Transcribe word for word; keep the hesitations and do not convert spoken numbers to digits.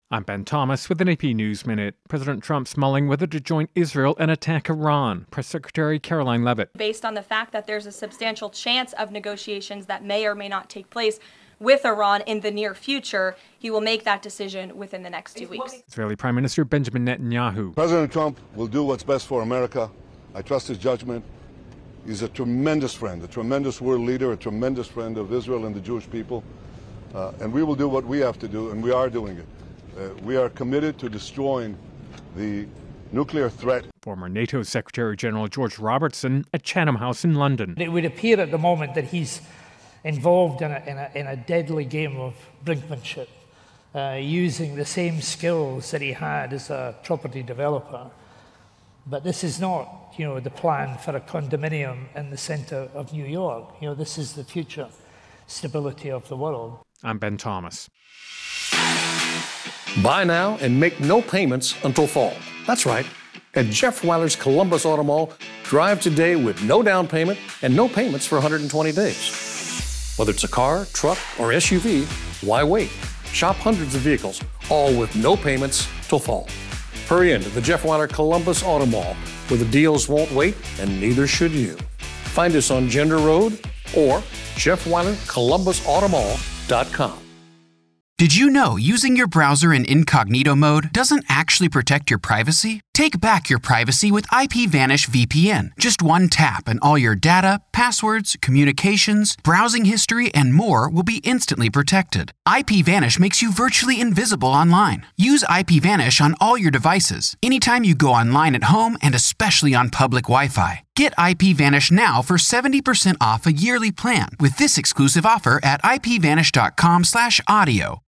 I'm Ben Thomas with an A P News Minute. President Trump's mulling whether to join Israel and attack Iran. Press Secretary Caroline Leavitt. Based on the fact that there's a substantial chance of negotiations that may or may not take place with Iran in the near future, he will make that decision within the next two weeks. Israeli Prime Minister Benjamin Netanyahu. President Trump will do what's best for America. I trust his judgment. He's a tremendous friend, a tremendous world leader, a tremendous friend of Israel and the Jewish people. Uh, and we will do what we have to do, and we are doing it. Uh, we are committed to destroying the nuclear threat. Former NATO Secretary General George Robertson at Chatham House in London. It would appear at the moment that he's involved in a, in a, in a deadly game of brinkmanship, uh, using the same skills that he had as a property developer. But this is not, you know, the plan for a condominium in the centre of New York. You know, this is the future stability of the world. I'm Ben Thomas. Buy now and make no payments until fall. That's right. At Jeff Weiler's Columbus Auto Mall, drive today with no down payment and no payments for one hundred twenty days. Whether it's a car, truck, or S U V, why wait? Shop hundreds of vehicles, all with no payments till fall. Hurry into the Jeff Weiler Columbus Auto Mall, where the deals won't wait, and neither should you. Find us on Gender Road or Jeff Weiler Columbus Auto Mall dot com. Did you know using your browser in incognito mode doesn't actually protect your privacy? Take back your privacy with IPVanish V P N. Just one tap and all your data, passwords, communications, browsing history, and more will be instantly protected. IPVanish makes you virtually invisible online. Use IPVanish on all your devices, anytime you go online at home and especially on public Wi-Fi. Get IPVanish now for seventy percent off a yearly plan with this exclusive offer at ipvanish dot com slash audio.